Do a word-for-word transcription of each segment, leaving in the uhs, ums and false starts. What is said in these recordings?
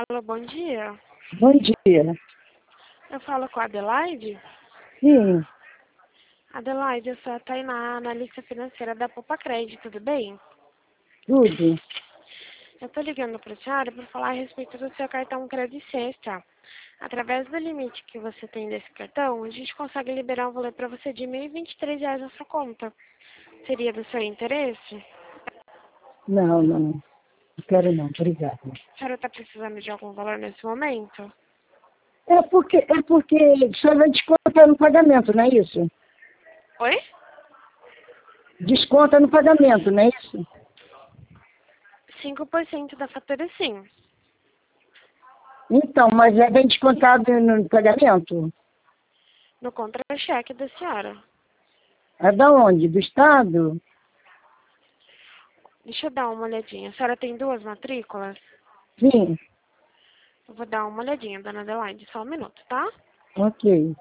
Alô, bom dia. Bom dia. Eu falo com a Adelaide. Sim, Adelaide, eu sou a Tainá, analista financeira da Poupa Crédito, tudo bem? tudo. Eu tô ligando para a senhora para falar a respeito do seu cartão Crédito Sexta. Através do limite que você tem desse cartão, a gente consegue liberar um valor para você de mil e vinte e três reais na sua conta. Seria do seu interesse? Não, não. Não quero não, obrigada. A senhora está precisando de algum valor nesse momento? É porque, é porque a senhora vai descontar no pagamento, não é isso? Oi? Desconta no pagamento, não é isso? cinco por cento da fatura, sim. Então, mas é bem descontado no pagamento? No contra-cheque da senhora. É da onde? Do Estado? Deixa eu dar uma olhadinha. A senhora tem duas matrículas? Sim, Eu vou dar uma olhadinha, dona Adelaide. Só um minuto, tá? ok.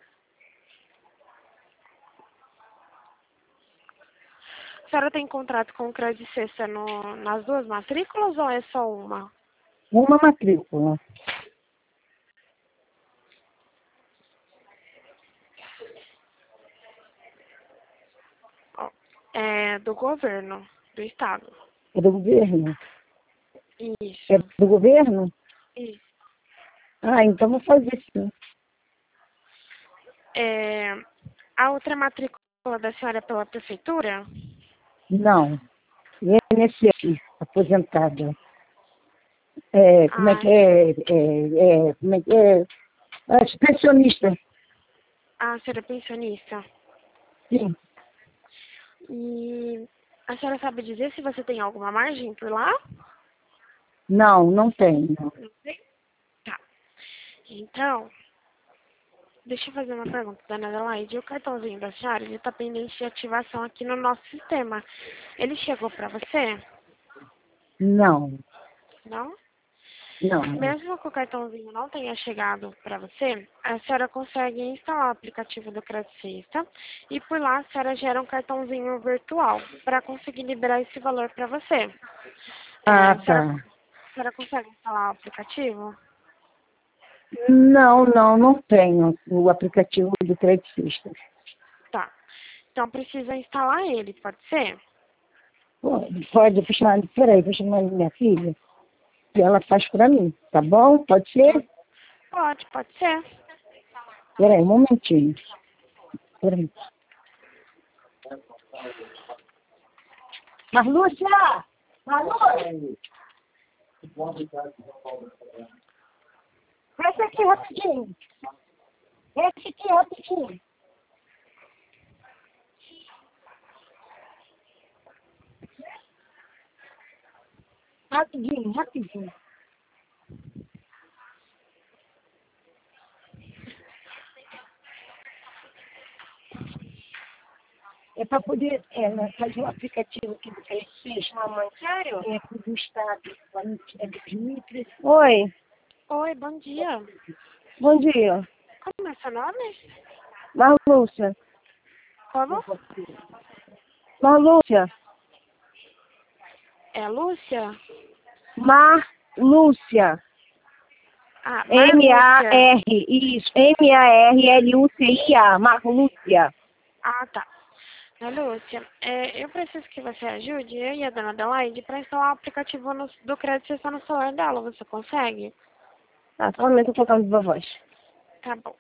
A senhora tem contrato com o Crédito Sexta no, nas duas matrículas ou é só uma? Uma matrícula. Ó, é do governo, do estado. É do governo? Isso, É do governo? isso. Ah, então vou fazer sim. É, a outra matrícula da senhora é pela prefeitura? Não. I N S S, aposentada. É, como é Ah, que é? É, é como é que é? Ah, pensionista. a senhora é pensionista. Sim. E a senhora sabe dizer se você tem alguma margem por lá? Não, não tenho. Não sei. Tá. Então, deixa eu fazer uma pergunta, dona Adelaide. O cartãozinho da senhora, ele tá pendente de ativação aqui no nosso sistema. Ele chegou pra você? Não, Não? não. Mesmo que o cartãozinho não tenha chegado para você, a senhora consegue instalar o aplicativo do Crédito Sexta e por lá a senhora gera um cartãozinho virtual para conseguir liberar esse valor para você. É, Ah, a, senhora, tá. a senhora consegue instalar o aplicativo? Não, não, não tenho o aplicativo do Crédito Sexta. Tá. Então precisa instalar ele, pode ser? Pode, pode, vou chamar, peraí, vou chamar minha filha, que ela faz pra mim, tá bom? Pode ser? Pode, pode ser. Peraí, um momentinho. Peraí. Marlúcia! Marlúcia! Desce aqui rapidinho. Desce aqui rapidinho. Rapidinho, rapidinho. É para poder é, né, fazer um aplicativo aqui do Crédito Sexta. Mamãe, sério? É do Estado. É do Dimitri. Oi, Oi, bom dia. bom dia. Como é seu nome? Marlúcia. Como? Marlúcia. É Lúcia? Marlúcia. Ah, Marlúcia. M A R, isso. M A R L U C I A. Marlúcia. Ah, tá. Ô, Lúcia, é, eu preciso que você ajude eu e a dona Adelaide para instalar o aplicativo no- do crédito Sexta no celular dela. Você consegue? Tá, só um momento eu vou colocar viva voz. Tá bom.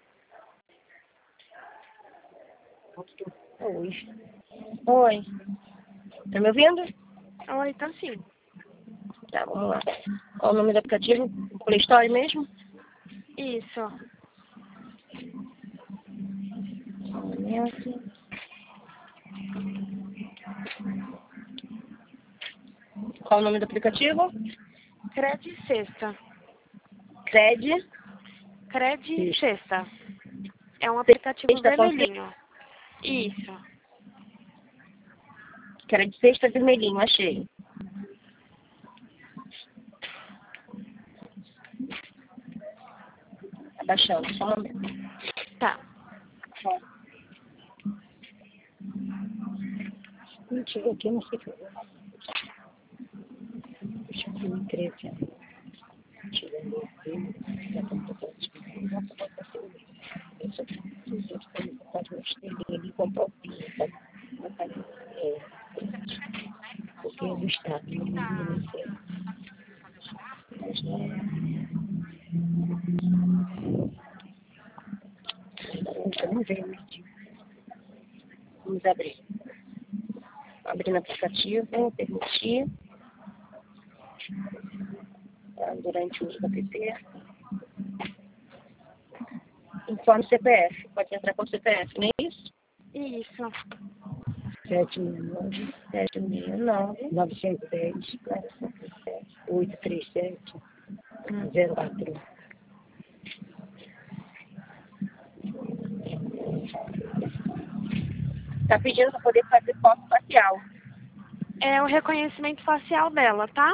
Oi. Oi. Tá me ouvindo? Oi, tá sim. Tá, vamos lá. Qual o nome do aplicativo? Play Store mesmo? Isso. Só um momento. Qual o nome do aplicativo? Crédito Sexta. Cred. Crédito Isso. Sexta. É um aplicativo Sexta com C. vermelhinho. Isso. Cred Sexta vermelhinho, achei. Tá baixando, só um momento. Tá. Mentira, aqui não sei o que. Deixa eu ver, crer aqui. Pode uma estrelinha ali, comprar o piso, sabe? É, porque é do Estado, não sei. Mas não é. Não veio medir. Vamos abrir. Abrir no aplicativo, permitir. Tá, durante o uso do app. Informe C P F. Pode entrar com o C P F, não é isso? Isso. sete seis nove, sete seis nove, nove seis dez, oito três sete, zero quatro. Está pedindo para poder fazer foto facial. É o reconhecimento facial dela, tá?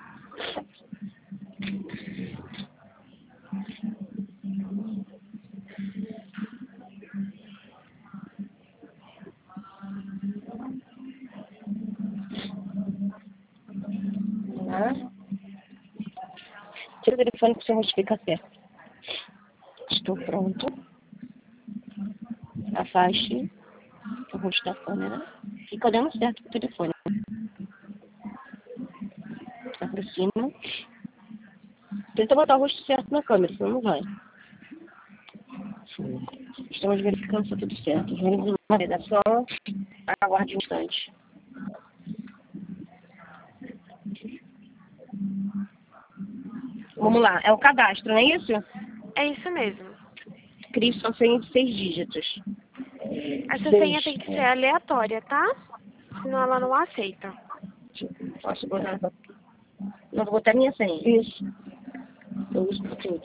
Tá? Tira o telefone para o seu rosto ficar certo. Estou pronto. Afaste o rosto da câmera. Fica olhando certo para o telefone. Aproxima. Tenta botar o rosto certo na câmera, senão não vai. Estamos verificando se está tudo certo. Vamos uma redação. Aguarde um instante. Vamos lá. É o cadastro, não é isso? É isso mesmo. Crie sua senha de seis dígitos. Essa Seis, senha tem que ser aleatória, tá? Senão ela não aceita. Posso botar? Não vou botar minha senha. Isso. Eu uso pra tudo.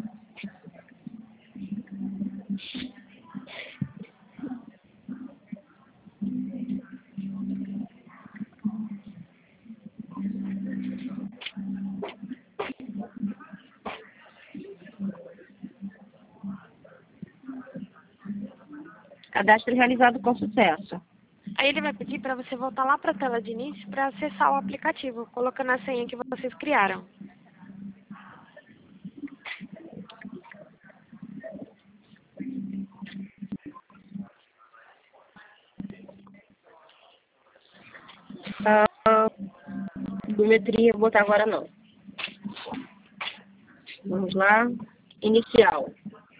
Cadastro realizado com sucesso. Aí ele vai pedir para você voltar lá para a tela de início para acessar o aplicativo, colocando a senha que vocês criaram. Ah, biometria, vou botar agora não. Vamos lá. Inicial.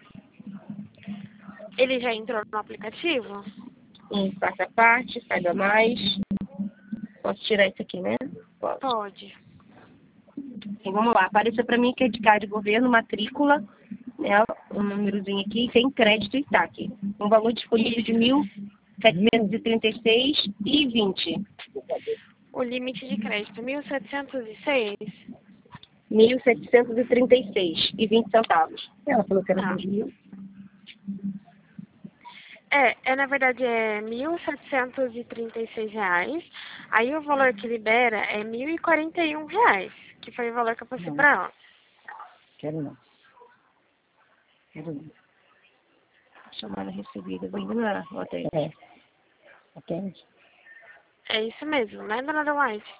Ele já entrou no aplicativo? Um passo a parte, saiba mais. Posso tirar isso aqui, né? Posso. Pode. Então, vamos lá. Apareceu para mim que é de carta de governo, matrícula, né? Um númerozinho aqui, sem crédito e saque. Um valor disponível de mil setecentos e trinta e seis reais e vinte centavos. O limite de crédito, mil setecentos e seis? mil setecentos e trinta e seis reais e vinte centavos. Ela falou que era Tá. dois mil. É, é, na verdade é mil setecentos e trinta e seis reais. Aí o valor que libera é mil e quarenta e um reais, que foi o valor que eu passei para ela. Quero não. Quero não. Chamada recebida. Vou ignorar. Bota aí. É. Atende? É isso mesmo, né, dona White?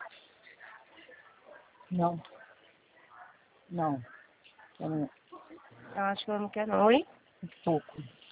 Não. Não. Quero não. Eu acho que ela não quer não. Oi? Um pouco.